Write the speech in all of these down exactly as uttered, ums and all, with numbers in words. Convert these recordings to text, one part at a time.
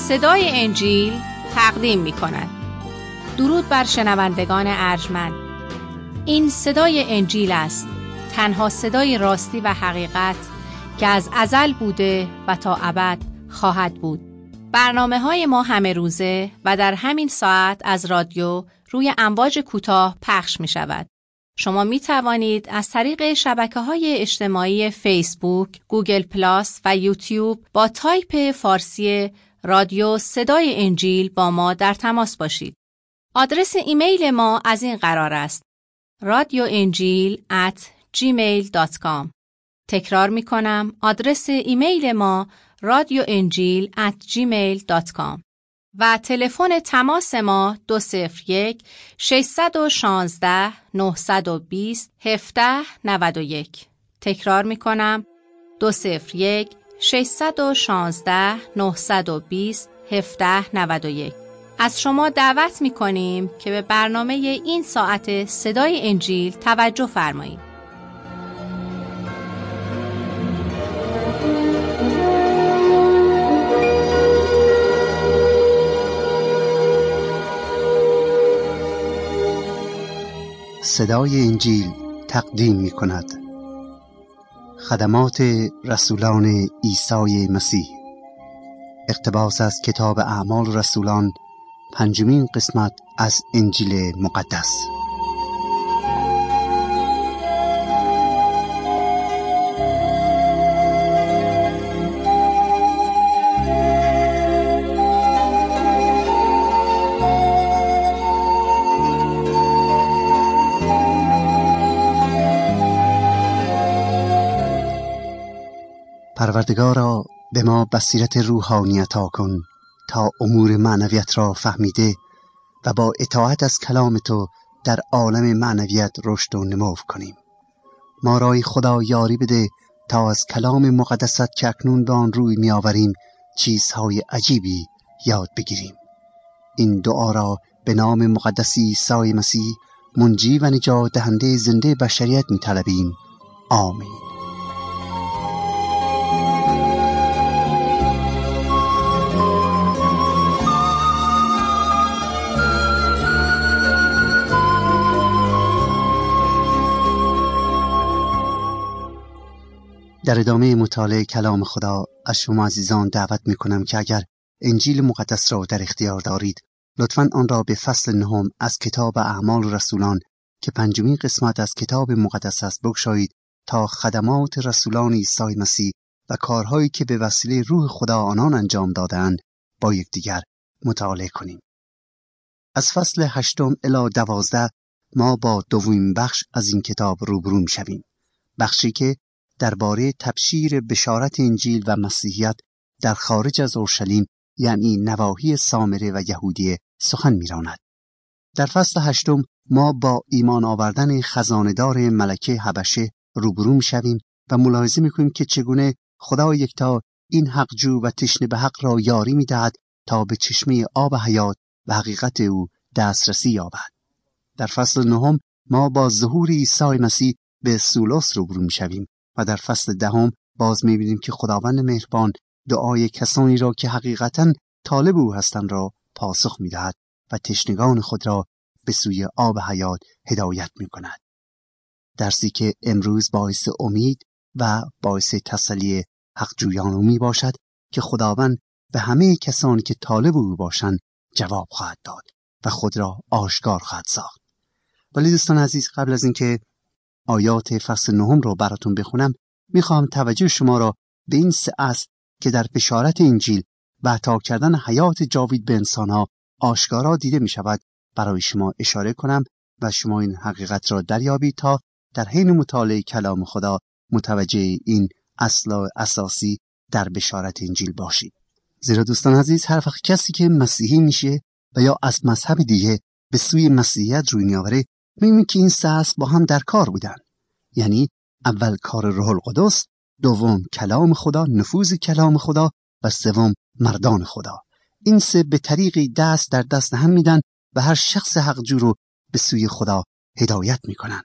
صدای انجیل تقدیم می کند. درود بر شنوندگان ارجمند. این صدای انجیل است، تنها صدای راستی و حقیقت که از ازل بوده و تا ابد خواهد بود. برنامه های ما همه روزه و در همین ساعت از رادیو روی امواج کوتاه پخش می شود. شما می توانید از طریق شبکه‌های اجتماعی فیسبوک، گوگل پلاس و یوتیوب با تایپ فارسی رادیو صدای انجیل با ما در تماس باشید. آدرس ایمیل ما از این قرار است: رادیو انجیل ات جیمیل دات کام. تکرار می کنم، آدرس ایمیل ما رادیو انجیل ات جیمیل دات کام و تلفن تماس ما دو صفر یک ششصد و شانزده نهصد و بیست هفده نود و یک. تکرار می کنم، دو صفر یک ششصد و شانزده نهصد و بیست هفده نود و یک. از شما دعوت می کنیم که به برنامه این ساعت صدای انجیل توجه فرمایید. صدای انجیل تقدیم می کند خدمات رسولان عیسی مسیح. اقتباس از کتاب اعمال رسولان، پنجمین قسمت از انجیل مقدس. پروردگارا، به ما بصیرت روحانی عطا کن تا امور معنویت را فهمیده و با اطاعت از کلام تو در عالم معنویت رشد و نمو کنیم. ما را ای خدا یاری بده تا از کلام مقدست که اکنون به آن روی می آوریم چیزهای عجیبی یاد بگیریم. این دعا را به نام مقدس عیسی مسیح، منجی و نجات دهنده زنده بشریت می طلبیم. آمین. در ادامه مطالعه کلام خدا از شما عزیزان دعوت می کنم که اگر انجیل مقدس را در اختیار دارید، لطفاً آن را به فصل نهم از کتاب اعمال رسولان که پنجمین قسمت از کتاب مقدس است بگشایید تا خدمات رسولان عیسی مسیح و کارهایی که به وسیله روح خدا آنان انجام دادند با یکدیگر مطالعه کنیم. از فصل هشتم الی دوازده ما با دومین بخش از این کتاب روبرو می‌شویم. بخشی که درباره تبشیر بشارت انجیل و مسیحیت در خارج از اورشلیم، یعنی نواحی سامره و یهودیه، سخن می‌راند. در فصل هشتم ما با ایمان آوردن خزانه‌دار ملکه حبشه روبرو می‌شویم و ملاحظه می‌کنیم که چگونه خدا یکتا این حقجو و تشنه به حق را یاری می‌دهد تا به چشمه آب حیات و حقیقت او دسترسی یابد. در فصل نهم ما با ظهور عیسی مسیح به سولوس روبرو می‌شویم و در فصل دهم باز می‌بینیم که خداوند مهربان دعای کسانی را که حقیقتاً طالب او هستند را پاسخ می‌دهد و تشنگان خود را به سوی آب حیات هدایت می‌کند. درسی که امروز باعث امید و باعث تسلی حقجویان می باشد که خداوند به همه کسانی که طالب او باشند جواب خواهد داد و خود را آشکار خواهد ساخت. ولی دوستان عزیز، قبل از اینکه آیات فصل نهم رو براتون بخونم، میخوام توجه شما را به این سه اصل که در بشارت انجیل و عطا کردن حیات جاوید به انسانها آشکارا دیده می شود برای شما اشاره کنم و شما این حقیقت را دریابید تا در حین مطالعه کلام خدا متوجه این اصل اساسی در بشارت انجیل باشید. زیرا دوستان عزیز، هر وقت کسی که مسیحی میشه و یا از مذهب دیگه به سوی مسیحیت روی میآوره، می‌بینیم که این سه اصل با هم در کار بودن. یعنی اول کار روح القدس، دوم کلام خدا، نفوذ کلام خدا و سوم مردان خدا. این سه به طریقی دست در دست هم میدن و هر شخص حقجو رو به سوی خدا هدایت میکنن.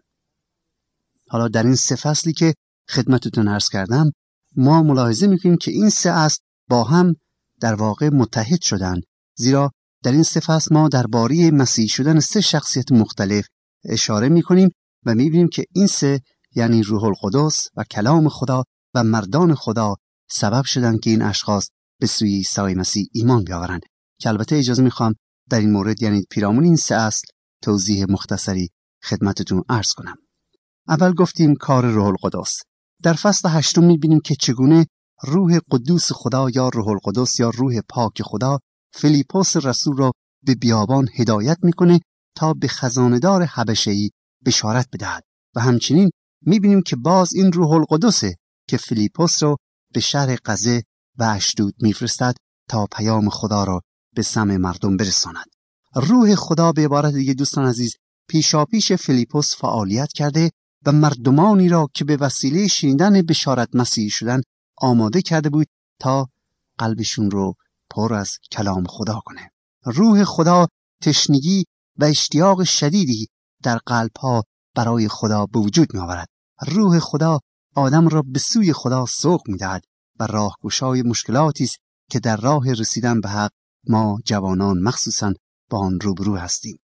حالا در این سه فصلی که خدمتتون عرض کردم، ما ملاحظه میکنیم که این سه اصل با هم در واقع متحد شدند، زیرا در این سه فصل ما درباره مسیح شدن سه شخصیت مختلف اشاره می‌کنیم و می‌بینیم که این سه یعنی روح القدس و کلام خدا و مردان خدا سبب شدند که این اشخاص به سوی عیسی مسیح ایمان بیاورند. که البته اجازه می‌خوام در این مورد یعنی پیرامون این سه اصل توضیح مختصری خدمتتون عرض کنم. اول گفتیم کار روح القدس. در فصل هشتم می‌بینیم که چگونه روح قدوس خدا یا روح القدس یا روح پاک خدا فیلیپوس رسول را به بیابان هدایت میکنه تا به خزانه‌دار حبشه‌ای بشارت بدهد و همچنین میبینیم که باز این روح القدسه که فیلیپوس را به شهر غزه و اشدود میفرستد تا پیام خدا را به سمع مردم برساند. روح خدا به عبارت دیگه دوستان عزیز پیشاپیش فیلیپوس فعالیت کرده و مردمانی را که به وسیله شنیدن بشارت مسیحی شدن آماده کرده بود تا قلبشون رو پر از کلام خدا کنه. روح خدا تشنگی و اشتیاق شدیدی در قلبها برای خدا به وجود می آورد. روح خدا آدم را به سوی خدا سوق می دهد و راهگشای مشکلاتی است که در راه رسیدن به حق ما جوانان مخصوصاً با آن روبرو هستیم.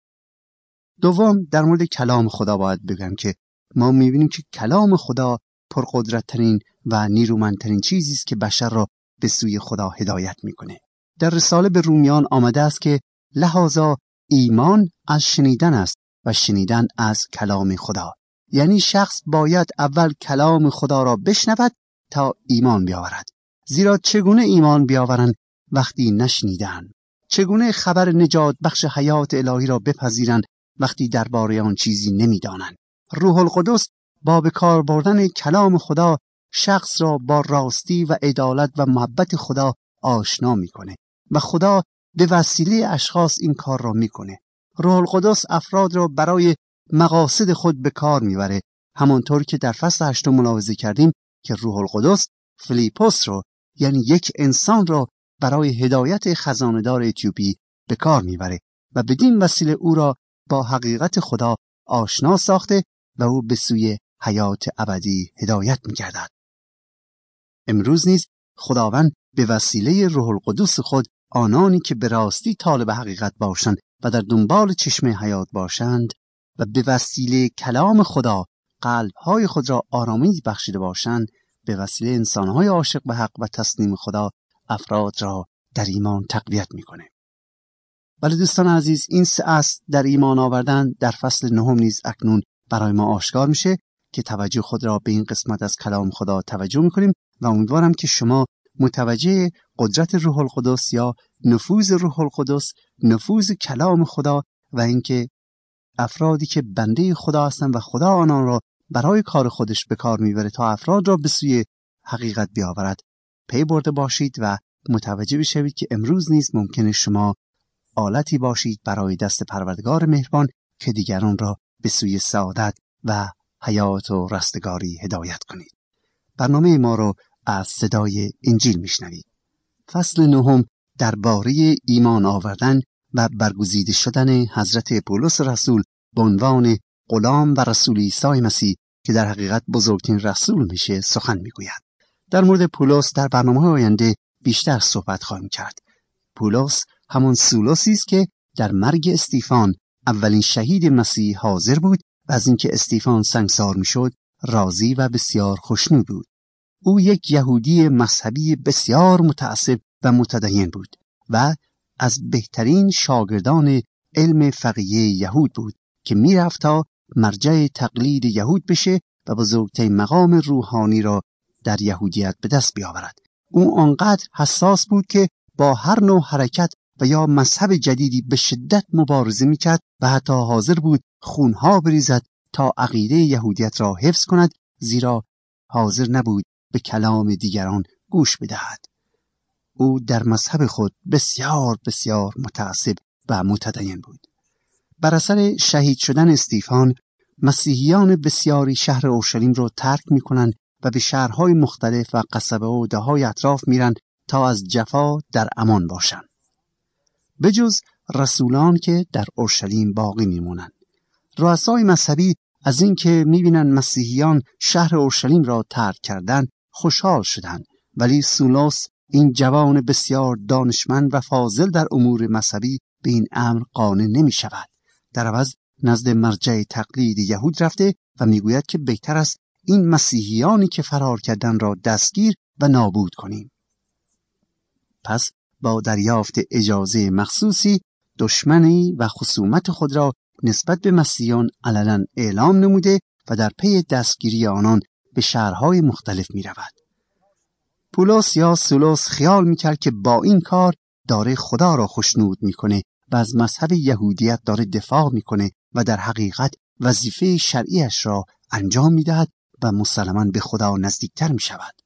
دوم در مورد کلام خدا باید بگم که ما می بینیم که کلام خدا پرقدرت‌ترین و نیرومندترین چیزی است که بشر را به سوی خدا هدایت میکنه. در رساله به رومیان آمده است که لذا ایمان از شنیدن است و شنیدن از کلام خدا. یعنی شخص باید اول کلام خدا را بشنود تا ایمان بیاورد. زیرا چگونه ایمان بیاورند وقتی نشنیدند؟ چگونه خبر نجات بخش حیات الهی را بپذیرند وقتی درباره آن چیزی نمیدانند؟ روح القدس با به کار بردن کلام خدا شخص را با راستی و عدالت و محبت خدا آشنا میکنه و خدا به وسیله اشخاص این کار را میکنه. روح القدس افراد را برای مقاصد خود به کار میبره، همانطور که در فصل هشتم ملاحظه کردیم که روح القدس فیلیپوس را یعنی یک انسان را برای هدایت خزانه‌دار اتیوپی به کار میبره و بدین وسیله او را با حقیقت خدا آشنا ساخته و او به سوی حیات ابدی هدایت می‌گردد. امروز نیز خداوند به وسیله روح القدس خود آنانی که به راستی طالب حقیقت باشند و در دنبال چشمه حیات باشند و به وسیله کلام خدا قلب‌های خود را آرامی بخشیده باشند، به وسیله انسان‌های عاشق به حق و تسلیم خدا افراد را در ایمان تقویت می‌کنه. ولی دوستان عزیز این سه اصل در ایمان آوردن در فصل نهم نیز اکنون برای ما آشکار میشه که توجه خود را به این قسمت از کلام خدا توجه میکنیم و امیدوارم که شما متوجه قدرت روح القدس یا نفوذ روح القدس، نفوذ کلام خدا و اینکه افرادی که بنده خدا هستند و خدا آنان را برای کار خودش به کار میبره تا افراد را به سوی حقیقت بیاورد پی برده باشید و متوجه بشوید که امروز نیز ممکنه شما آلتی باشید برای دست پروردگار مهربان که دیگران را به سوی سعادت و حیات و رستگاری هدایت کنید. برنامه ما رو از صدای انجیل میشنوید. فصل نهم درباره ایمان آوردن و برگزیده شدن حضرت پولس رسول به عنوان غلام و رسول عیسی مسیح که در حقیقت بزرگترین رسول میشه سخن میگوید. در مورد پولس در برنامه آینده بیشتر صحبت خواهیم کرد. پولس همان سولوسی است که در مرگ استیفان اولین شهید مسیح حاضر بود و از اینکه استیفان سنگسار میشد راضی و بسیار خوشنود بود. او یک یهودی مذهبی بسیار متعصب و متدین بود و از بهترین شاگردان علم فقیه یهود بود که میرفت تا مرجع تقلید یهود بشه و بزرگترین مقام روحانی را در یهودیت به دست بیاورد. او آنقدر حساس بود که با هر نوع حرکت و یا مذهب جدیدی به شدت مبارزه میکرد و حتی حاضر بود خونها بریزد تا عقیده یهودیت را حفظ کند، زیرا حاضر نبود به کلام دیگران گوش بدهد. او در مذهب خود بسیار بسیار متعصب و متدین بود. بر اثر شهید شدن استیفان مسیحیان بسیاری شهر اورشلیم را ترک میکنند و به شهرهای مختلف و قصبه و دههای اطراف میرند تا از جفا در امان باشند. به جز رسولان که در اورشلیم باقی میمونند. رؤسای مذهبی از اینکه میبینند مسیحیان شهر اورشلیم را ترک کردند خوشحال شدند، ولی سولوس این جوان بسیار دانشمند و فاضل در امور مذهبی به این امر قانع نمی شود. در عوض نزد مرجع تقلید یهود رفته و میگوید که بهتر است این مسیحیانی که فرار کردن را دستگیر و نابود کنیم. پس با دریافت اجازه مخصوصی دشمنی و خصومت خود را نسبت به مسیحیان علنا اعلام نموده و در پی دستگیری آنان به شهرهای مختلف می رود. پولس یا سولوس خیال می کرد که با این کار داره خدا را خوشنود می کنه و از مذهب یهودیت داره دفاع می کنه و در حقیقت وظیفه شرعیش را انجام می دهد و مسلماً به خدا نزدیکتر می شود.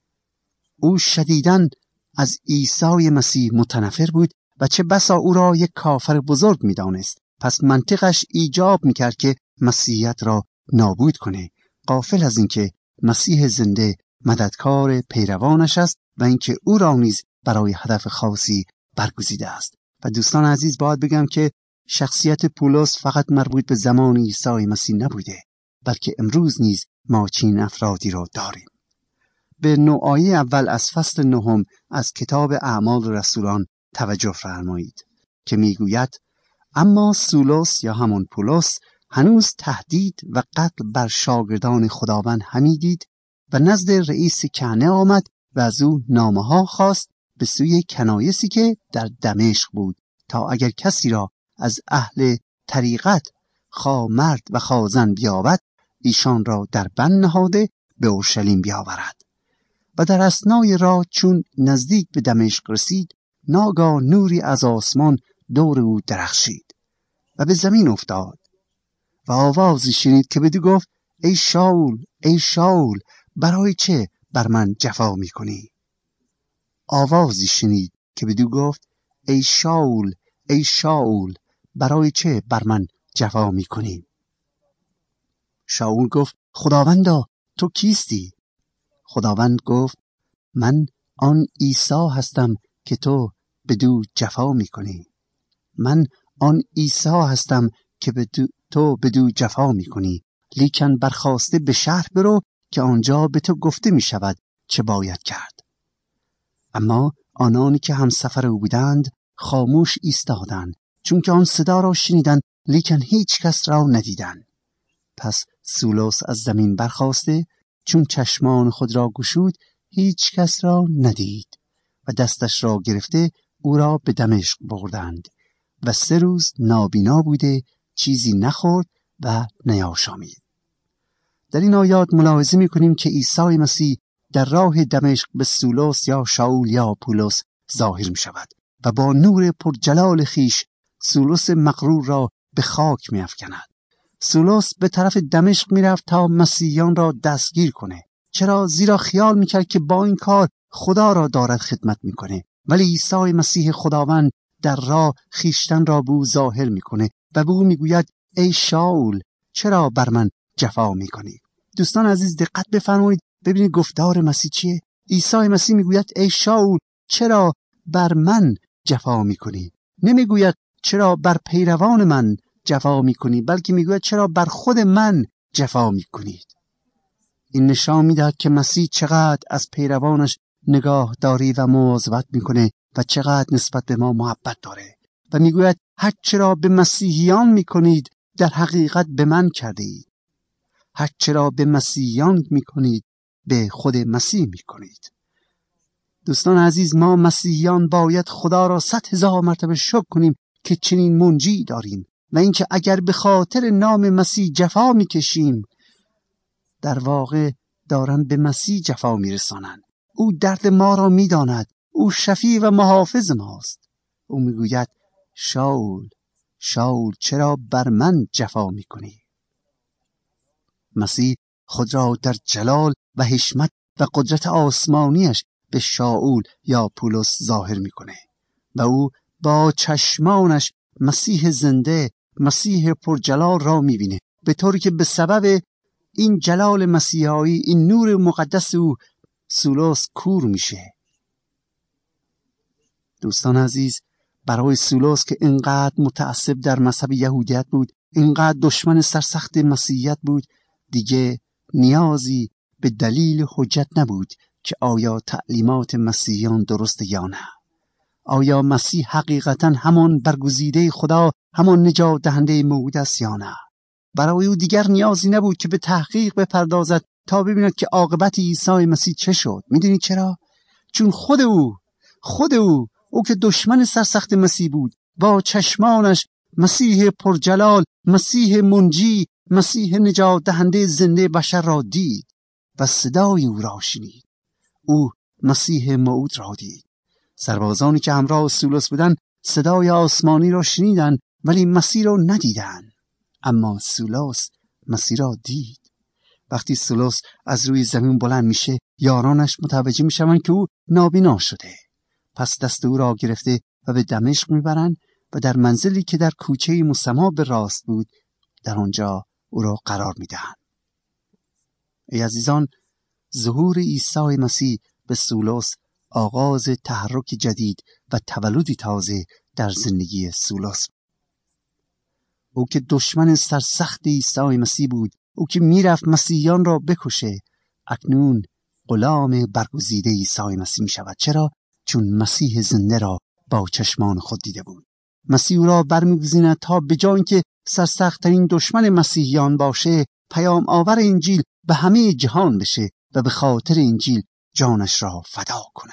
او شدیداً از عیسی مسیح متنفر بود و چه بسا او را یک کافر بزرگ می دانست. پس منطقش ایجاب می کرد که مسیحیت را نابود کنه، غافل از اینکه مسیح زنده مددکار پیروانش است و اینکه او را نیز برای هدف خاصی برگزیده است. و دوستان عزیز، باید بگم که شخصیت پولس فقط مربوط به زمان عیسی مسیح نبوده، بلکه امروز نیز ما چنین افرادی را داریم. به نوعای اول از فصل نهم از کتاب اعمال رسولان توجه فرمایید که میگوید: اما سولوس یا همون پولس هنوز تهدید و قتل بر شاگردان خداوند همی دید و نزد رئیس کهنه آمد و از او نامه ها خواست به سوی کنایسی که در دمشق بود، تا اگر کسی را از اهل طریقت خواه مرد و خواه زن بیابد، ایشان را در بند نهاده به اورشلیم بیاورد. و در اثنای راه چون نزدیک به دمشق رسید، ناگاه نوری از آسمان دور او درخشید و به زمین افتاد و آوازی شنید که بدو گفت: ای شاول، ای شاول، برای چه بر من جفا میکنی؟ آوازی شنید که بدو گفت: ای شاول، ای شاول، برای چه بر من جفا میکنی؟ شاول گفت: خداوندا، تو کیستی؟ خداوند گفت: من آن عیسی هستم که تو بدو جفا میکنی. من آن عیسی هستم که بدو تو بدو جفا میکنی. لیکن برخاسته به شهر برو که آنجا به تو گفته می شود چه باید کرد. اما آنانی که همسفر او بودند خاموش ایستادند، چون که آن صدا را شنیدند، لیکن هیچ کس را ندیدند. پس سولوس از زمین برخاسته چون چشمان خود را گشود، هیچ کس را ندید و دستش را گرفته او را به دمشق بردند و سه روز نابینا بوده چیزی نخورد و نیاشامید. در این آیات ملاحظه می‌کنیم که عیسی مسیح در راه دمشق به سولوس یا شاول یا پولس ظاهر می‌شود و با نور پرجلال خیش سولوس مغرور را به خاک می‌افکند. سولوس به طرف دمشق می‌رفت تا مسیحیان را دستگیر کنه. چرا؟ زیرا خیال می‌کرد که با این کار خدا را دارد خدمت می‌کنه، ولی عیسی مسیح خداوند در راه خیشتن را به او ظاهر می‌کنه و به او می‌گوید: ای شاول، چرا بر من جفا می‌کنی؟ دوستان عزیز دقت بفرمایید، ببینید گفتار مسیح چیه. عیسی مسیح می‌گوید: ای شاول، چرا بر من جفا می‌کنی؟ نمی‌گوید چرا بر پیروان من جفا می‌کنی، بلکه می‌گوید چرا بر خود من جفا می‌کنید. این نشان می‌دهد که مسیح چقدر از پیروانش نگاهداری و مواظبت می‌کنه و چقدر نسبت به ما محبت داره و می‌گوید هر چرا به مسیحیان می‌کنید در حقیقت به من کرده اید. هر چرا به مسیحیان می‌کنید به خود مسیح می‌کنید. دوستان عزیز، ما مسیحیان باید خدا را صد هزار مرتبه شکر کنیم که چنین منجی داریم و اینکه اگر به خاطر نام مسیح جفا می‌کشیم، در واقع دارن به مسیح جفا می‌رسانند. او درد ما را می‌داند. او شفیع و محافظ ماست. او می‌گوید: شاول، شاول، چرا بر من جفا می‌کنی؟ مسیح خود را در جلال و حشمت و قدرت آسمانیش به شاول یا پولس ظاهر می‌کنه و او با چشمانش مسیح زنده، مسیح پرجلال را می‌بینه، به طوری که به سبب این جلال مسیحایی، این نور مقدس او، سولوس کور میشه. دوستان عزیز، برای سولوس که اینقدر متعصب در مذهب یهودیت بود، اینقدر دشمن سرسخت مسیحیت بود، دیگه نیازی به دلیل حجت نبود که آیا تعلیمات مسیحیان درست یا نه. آیا مسیح حقیقتا همان برگزیده خدا، همان نجات دهنده موعود است یا نه؟ برای او دیگر نیازی نبود که به تحقیق بپردازد تا ببیند که عاقبت عیسی مسیح چه شد. میدونید چرا؟ چون خود او خود او او که دشمن سرسخت مسیح بود، با چشمانش مسیح پرجلال، مسیح منجی، مسیح نجات دهنده زنده بشر را دید و صدای او را شنید. او مسیح موعود را دید. سربازانی که همراه سولوس بودند صدای آسمانی را شنیدند ولی مسیح را ندیدند، اما سولوس مسیح را دید. وقتی سولوس از روی زمین بلند میشه، یارانش متوجه میشوند که او نابینا شده. پس دست او را گرفته و به دمشق میبرند و در منزلی که در کوچه مسما به راست بود، در آنجا او را قرار میدهند. ای عزیزان، ظهور عیسی مسیح به سولوس آغاز تحرک جدید و تولدی تازه در زندگی سولوس. او که دشمن سرسخت عیسی مسیح بود، او که میرفت مسیحیان را بکشه، اکنون غلام برگزیده عیسی مسیح می شود. چرا؟ چون مسیح زنده را با چشمان خود دیده بود. مسیح را برمیگزیند تا به جای اینکه سرسخت‌ترین دشمن مسیحیان باشه، پیام آور انجیل به همه جهان بشه و به خاطر انجیل جانش را فدا کند.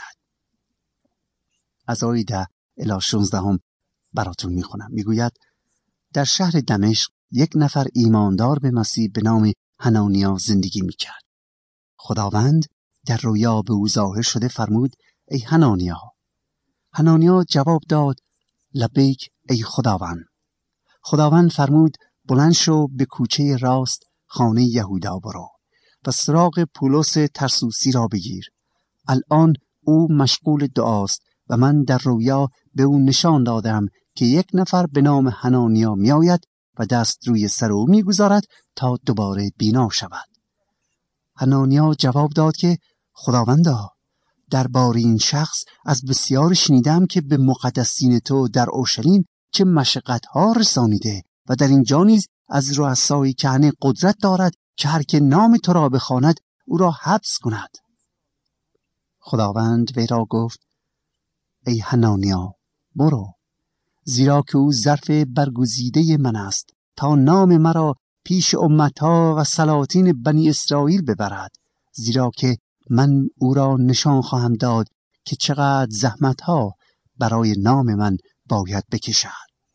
از آیه ده الی شانزده هم براتون میخونم. میگوید در شهر دمشق یک نفر ایماندار به مسیح به نام حنانیا زندگی میکرد. خداوند در رویا به او ظاهر شده فرمود: ای حنانیا. حنانیا جواب داد: لبیک ای خداوند. خداوند فرمود: بلند شو، به کوچه راست خانه یهودا برو و سراغ پولس ترسوسی را بگیر. الان او مشغول دعاست و من در رویا به او نشان دادم که یک نفر به نام حنانیا می آید و دست روی سر او می گذارد تا دوباره بینا شود. حنانیا جواب داد که خداوندا، درباره این شخص از بسیار شنیدم که به مقدسین تو در اورشلیم چه مشقت‌ها رسانیده و در اینجا نیز از رؤسای کهنه قدرت دارد که هر که نام تو را بخواند او را حبس کند. خداوند وی را گفت: ای حنانیا، برو، زیرا که او ظرف برگزیده من است تا نام مرا پیش امتها و سلاطین بنی اسرائیل ببرد، زیرا که من او را نشان خواهم داد که چقدر زحمتها برای نام من باید بکشد.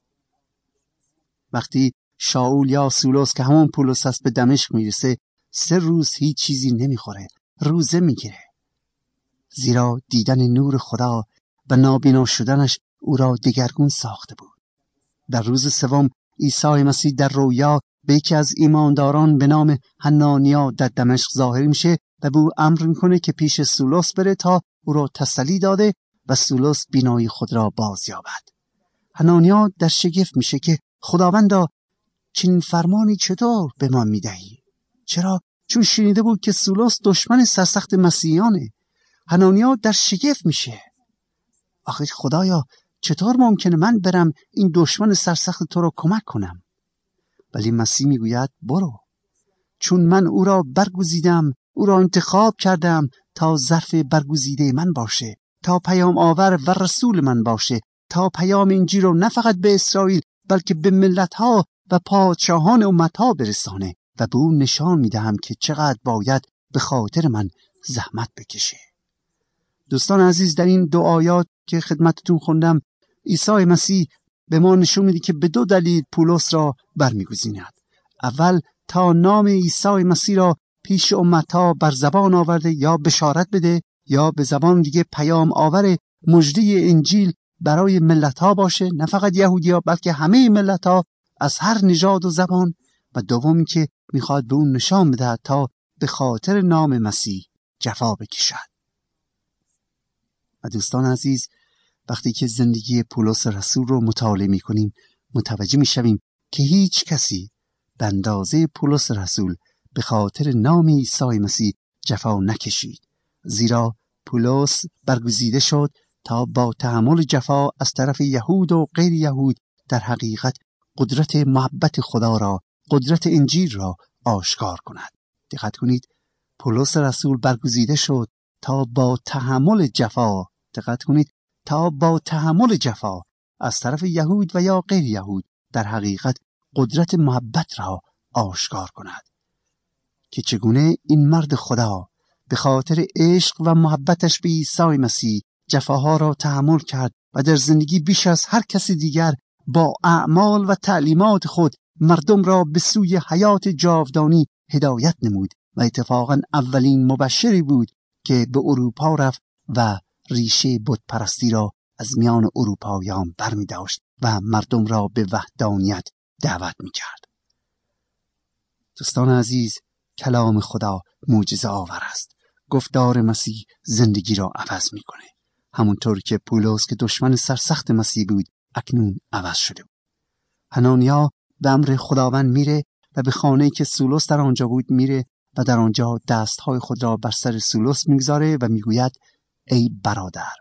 وقتی شاول یا سولوس که همون پولس است به دمشق میرسه، سه روز هیچ چیزی نمیخوره، روزه میگیره، زیرا دیدن نور خدا و نابینا شدنش او را دگرگون ساخته بود. در روز سوم عیسی مسیح در رویا به یکی از ایمانداران به نام حنانیا در دمشق ظاهر میشه و به او امر میکنه که پیش سولوس بره تا او را تسلی داده و سولوس بینایی خود را باز یابد. حنانیا در شگفت میشه که خداوندا، چنین فرمانی چطور به ما میدهی؟ چرا؟ چون شنیده بود که سولوس دشمن سرسخت مسیحیانه. حنانیا در شگفت میشه. آخه خدایا، چطور ممکنه من برم این دشمن سرسخت تو را کمک کنم؟ ولی مسیح میگوید برو، چون من او را برگزیدم، او را انتخاب کردم تا ظرف برگزیده من باشه، تا پیام آور و رسول من باشه، تا پیام انجیل رو نه فقط به اسرائیل بلکه به ملت‌ها و پادشاهان امت‌ها برسانه و به او نشان میدهم که چقدر باید به خاطر من زحمت بکشه. دوستان عزیز، در این دو آیات که خدمتتون خوندم، عیسی مسیح به ما نشون میده که به دو دلیل پولس را برمیگزیند. اول تا نام عیسی مسیح را پیش امتها بر زبان آورده یا بشارت بده، یا به زبان دیگه پیام آور مژده انجیل برای ملت‌ها باشه، نه فقط یهودی‌ها بلکه همه ملت‌ها از هر نژاد و زبان. و دومی که میخواد به اون نشان بده تا به خاطر نام مسیح جفا بکشد. و دوستان عزیز، وقتی که زندگی پولس رسول رو مطالعه میکنیم، متوجه میشویم که هیچ کسی به اندازه پولس رسول به خاطر نام عیسی مسیح جفا نکشید، زیرا پولس برگزیده شد تا با تحمل جفا از طرف یهود و غیر یهود در حقیقت قدرت محبت خدا را، قدرت انجیل را آشکار کند. دقت کنید، پولس رسول برگزیده شد تا با تحمل جفا، دقت کنید، تا با تحمل جفا از طرف یهود و یا غیر یهود در حقیقت قدرت محبت را آشکار کند که چگونه این مرد خدا به خاطر عشق و محبتش به عیسی مسیح جفاها را تحمل کرد و در زندگی بیش از هر کسی دیگر با اعمال و تعلیمات خود مردم را به سوی حیات جاودانی هدایت نمود و اتفاقا اولین مبشری بود که به اروپا رفت و ریشه بت پرستی را از میان اروپاییان برمی داشت و مردم را به وحدانیت دعوت می کرد. دوستان عزیز، کلام خدا معجزه آور است. گفتار مسیح زندگی را عوض می کنه. همونطور که پولس که دشمن سرسخت مسیح بود اکنون عوض شده بود. حنانیا به امر خداوند میره و به خانه‌ای که سولس در آنجا بود میره و در آنجا دستهای خود را بر سر سولس میگذاره و میگوید ای برادر،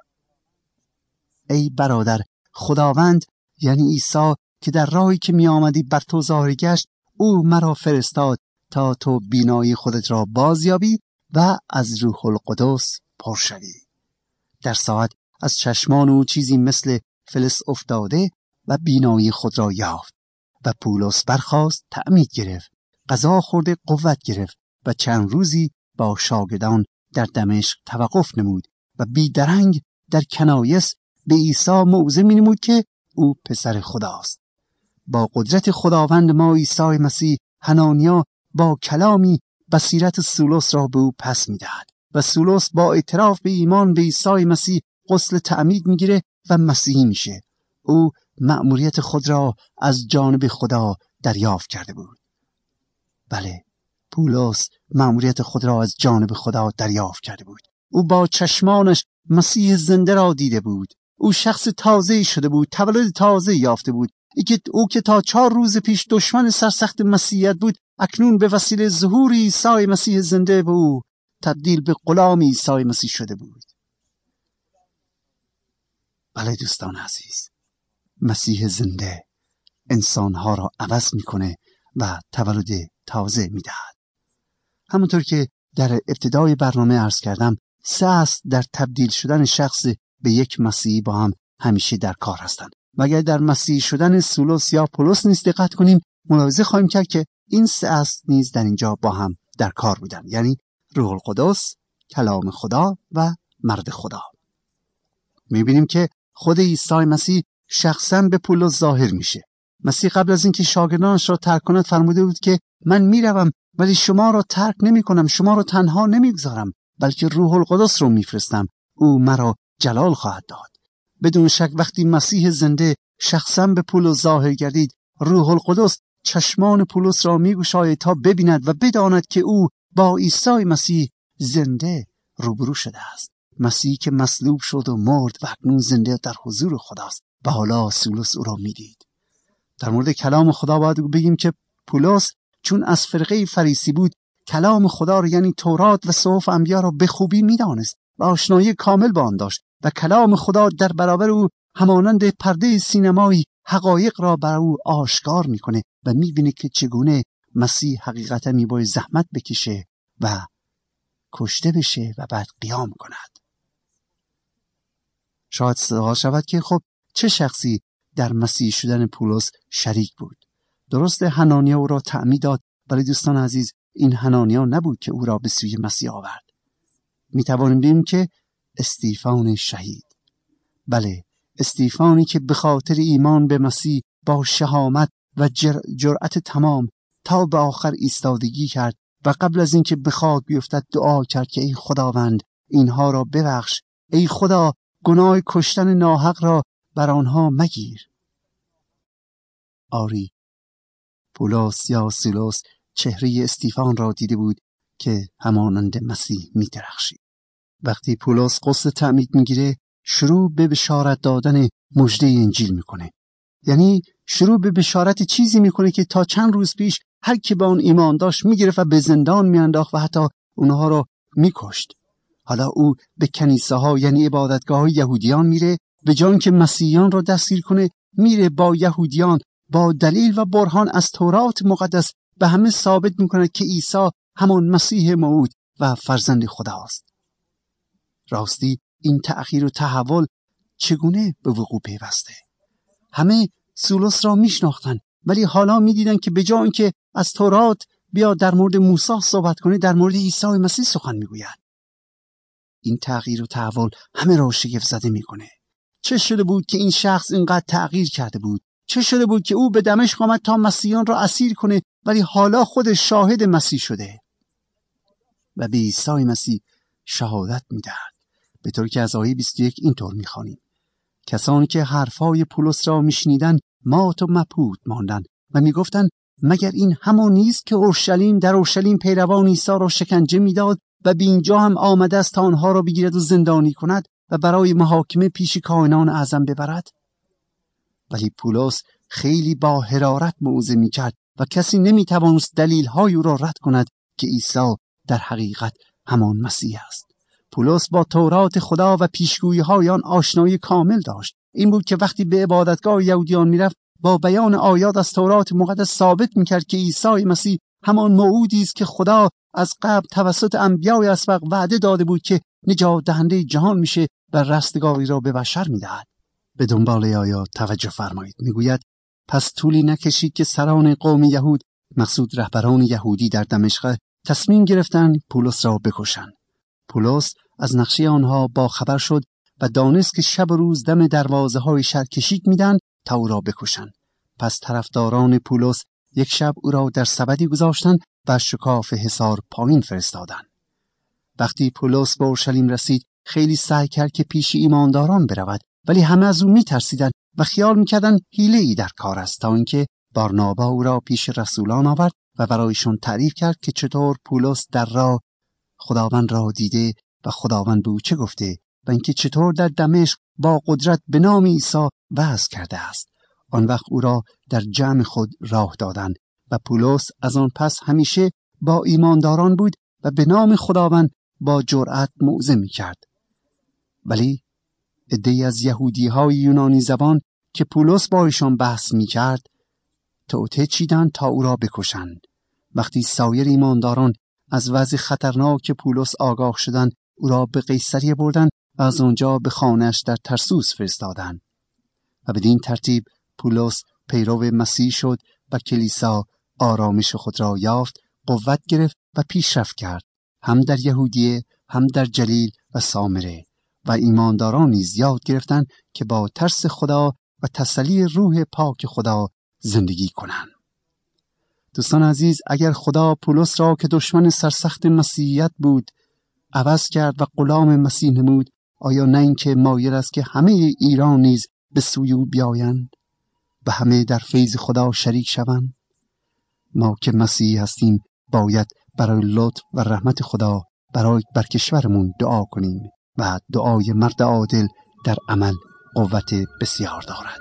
ای برادر، خداوند یعنی عیسی که در راهی که می آمدی بر تو ظاهر گشت، او مرا فرستاد تا تو بینایی خودت را بازیابی و از روح القدس پر شوی. در ساعت از چشمان او چیزی مثل فلس افتاده و بینایی خود را یافت و پولس برخاست، تعمید گرفت، غذا خورده قوت گرفت و چند روزی با شاگردان در دمشق توقف نمود و بیدرنگ در کنایس به عیسی موعظه می نمود که او پسر خداست. با قدرت خداوند ما عیسی مسیح، حنانیا با کلامی بصیرت سولس را به او پس می دهد و سولس با اعتراف به ایمان به عیسی مسیح غسل تعمید می گیره و مسیحی میشه. او مأموریت خود را از جانب خدا دریافت کرده بود. بله، پولس مأموریت خود را از جانب خدا دریافت کرده بود. او با چشمانش مسیح زنده را دیده بود. او شخص تازه شده بود، تولد تازه یافته بود. ای که او که تا چهار روز پیش دشمن سرسخت مسیحیت بود، اکنون به وسیله ظهور عیسی مسیح زنده به او تبدیل به غلام عیسی مسیح شده بود. بله دوستان عزیز، مسیح زنده انسانها را عوض میکنه و تولد تازه میدهد. همونطور که در ابتدای برنامه عرض کردم، سه اصل در تبدیل شدن شخص به یک مسیحی با هم همیشه در کار هستند. و اگر در مسیحی شدن سولس یا پولس نیز دقت کنیم، ملاحظه خواهیم کرد که این سه اصل نیز در اینجا با هم در کار بودن، یعنی روح القدس، کلام خدا و مرد خدا. میبینیم که خود عیسی مسیح شخصا به پولس ظاهر میشه. مسیح قبل از اینکه شاگردانش را ترک کند فرموده بود که من میروم ولی شما را ترک نمی کنم، شما را تنها نمیگذارم، بلکه روح القدس رو میفرستم، او مرا جلال خواهد داد. بدون شک وقتی مسیح زنده شخصا به پولس ظاهر گردید، روح القدس چشمان پولس را میگشاید تا ببیند و بداند که او با عیسی مسیح زنده روبرو شده است. مسیحی که مصلوب شد و مرد و اکنون زنده در حضور خداست و حالا سولس او را میدید. در مورد کلام خدا باید بگیم که پولس چون از فرقه فریسی بود، کلام خدا را یعنی تورات و صحف انبیا را به خوبی میدانست و آشنایی کامل با آن داشت و کلام خدا در برابر او همانند پرده سینمایی حقایق را بر او آشکار میکنه و میبینه که چگونه مسیح حقیقتا میباید زحمت بکشه و کشته بشه و بعد قیام کند. شاید سوال شود که خب چه شخصی در مسیح شدن پولس شریک بود؟ درست حنانیا او را تعمید داد، ولی دوستان عزیز این حنانیا نبود که او را به سوی مسیح آورد. میتوانیم بگیم که استیفان شهید، بله استیفانی که به خاطر ایمان به مسیح با شهامت و جر... جرأت تمام تا به آخر ایستادگی کرد و قبل از اینکه به خاک بیفتد دعا کرد که ای خداوند اینها را ببخش، ای خدا گناه کشتن ناحق را بر آنها مگیر. آری، پولس یا سولس چهره استیفان را دیده بود که همانند مسیح می درخشید. وقتی پولس غسل تعمید میگیره، شروع به بشارت دادن مژده انجیل میکنه. یعنی شروع به بشارت چیزی میکنه که تا چند روز پیش هر کی به آن ایمان داشت میگرفت و به زندان میانداخت و حتی اونها را میکشت. حالا او به کنیسه ها یعنی عبادتگاه های یهودیان میره، به جای اینکه مسیحیان را دستگیر کنه میره با یهودیان با دلیل و برهان از تورات مقدس به همه ثابت میکنه که عیسی همان مسیح موعود و فرزند خداست. راستی این تأخیر و تحول چگونه به وقوع پیوسته؟ همه سولس را میشناختند، ولی حالا میدیدن که به جای اینکه از تورات بیا در مورد موسی صحبت کنه، در مورد عیسی مسیح سخن میگوید. این تغییر و تحول همه را شگفت زده میکنه. چه شده بود که این شخص اینقدر تغییر کرده بود؟ چه شده بود که او به دمشق آمد تا مسیحیان را اسیر کنه، ولی حالا خودش شاهد مسیح شده و به عیسی مسیح شهادت میدهد؟ به طور که از آیه بیست و یک اینطور میخوانیم: کسانی که حرفای پولس را میشنیدن مات و مبهوت ماندند و میگفتند مگر این همان نیست که اورشلیم در اورشلیم پیروان عیسی را شکنجه میداد و به اینجا هم آمده است تا آنها را بگیرد و زندانی کند و برای محاکمه پیش کاهنان اعظم ببرد؟ ولی پولس خیلی با حرارت موعظه میکرد و کسی نمیتوانست دلیل‌های او را رد کند که عیسی در حقیقت همان مسیح است. پولس با تورات خدا و پیشگویی‌های آن آشنایی کامل داشت. این بود که وقتی به عبادتگاه یهودیان میرفت با بیان آیات از تورات مقدس ثابت میکرد که عیسی مسیح همان موعودی است که خدا از قبل توسط انبیای اسبق وعده داده بود که نجات دهنده جهان میشه و رستگاری را به بشر میدهد. به دنبال آیات توجه فرمایید. میگوید پس طولی نکشید که سران قوم یهود، مقصود رهبران یهودی در دمشق، تصمیم گرفتند پولس را بکشند. پولس از نقشه آنها با خبر شد و دانست که شب و روز دم دروازه های شهر کشیک میدن تا او را بکشند. پس طرفداران پولس یک شب او را در سبدی گذاشتند و از شکاف حصار پایین فرستادند. وقتی پولس به اورشلیم رسید خیلی سعی کرد که پیش ایمانداران برود، ولی همه از او میترسیدند و خیال میکردند حیله‌ای در کار است، تا اینکه بارنابا او را پیش رسولان آورد و برایشان تعریف کرد که چطور پولس در راه خداوند را دیده و خداوند به او چه گفته و اینکه چطور در دمشق با قدرت به نام عیسی وعظ کرده است. آن وقت او را در جمع خود راه دادند و پولس از آن پس همیشه با ایمانداران بود و به نام خداوند با جرأت موعظه می‌کرد. ولی عده‌ای از یهودی‌های یونانی زبان که پولس با ایشان بحث می‌کرد توطئه چیدند تا او را بکشند. وقتی سایر ایمانداران از وضع خطرناک پولس آگاه شدند، او را به قیصریه بردند و از آنجا به خانه‌اش در ترسوس فرستادند. و بدین ترتیب پولس پیرو مسیح شد و کلیسا آرامش خود را یافت، قوت گرفت و پیشرفت کرد، هم در یهودیه هم در جلیل و سامره، و ایمانداران نیز یاد گرفتند که با ترس خدا و تسلی روح پاک خدا زندگی کنند. دوستان عزیز، اگر خدا پولس را که دشمن سرسخت مسیحیت بود عوض کرد و غلام مسیح نمود، آیا نه اینکه مایل است که همه ایران نیز به سوی او بیایند و همه در فیض خدا شریک شوند؟ ما که مسیحی هستیم باید برای لطف و رحمت خدا برای بر کشورمون دعا کنیم و دعای مرد عادل در عمل قوت بسیار دارد.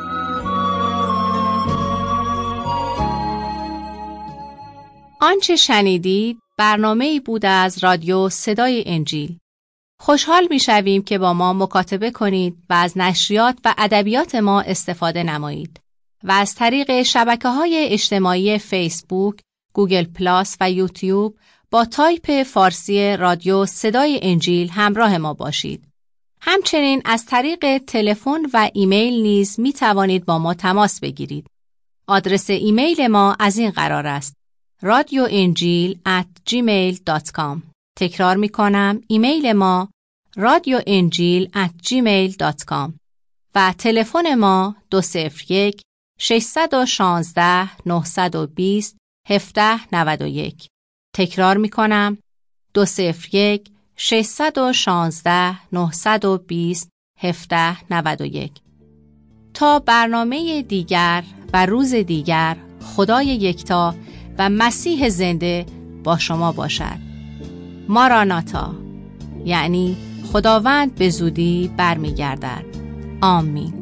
آنچه شنیدید برنامه‌ای بود از رادیو صدای انجیل. خوشحال می‌شویم که با ما مکاتبه کنید و از نشریات و ادبیات ما استفاده نمایید و از طریق شبکه‌های اجتماعی فیسبوک، گوگل پلاس و یوتیوب با تایپ فارسی رادیو صدای انجیل همراه ما باشید. همچنین از طریق تلفن و ایمیل نیز می توانید با ما تماس بگیرید. آدرس ایمیل ما از این قرار است: رادیو انجیل ات جیمیل دات کام. تکرار می کنم، ایمیل ما رادیو انجیل ات جیمیل دات کام و تلفن ما دو صفر یک شش یک شش نه دو صفر هفت نه یک. تکرار می کنم، دو صفر یک شش یک شش نه دو صفر هفت نه یک. تا برنامه دیگر و روز دیگر، خدای یکتا و مسیح زنده با شما باشد. ماراناتا، یعنی خداوند به زودی برمیگردد. آمین.